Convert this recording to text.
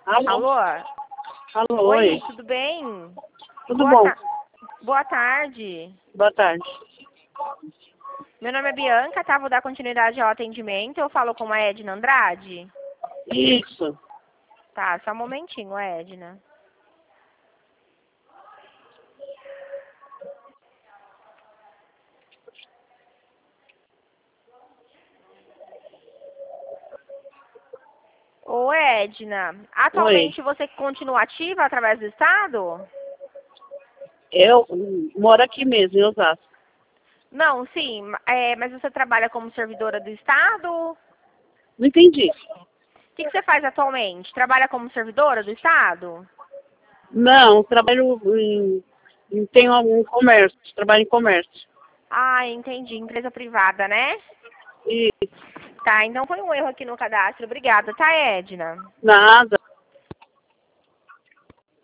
Alô? Alô, Oi, oi. tudo bem? Tudo bom? Boa tarde. Boa tarde. Meu nome é Bianca, tá? Vou dar continuidade ao atendimento. Eu falo com a Edna Andrade. Isso. Tá, só um momentinho, Edna. Ô, Edna, Oi. atualmente você continua ativa através do Estado? Eu moro aqui mesmo, em Osasco. Não, sim, mas você trabalha como servidora do Estado? Não entendi. O que você faz atualmente? Trabalha como servidora do Estado? Não, tenho um comércio, trabalho em comércio. Ah, entendi. Empresa privada, né? E Tá, então foi um erro aqui no cadastro. Obrigada, tá, Edna? nada.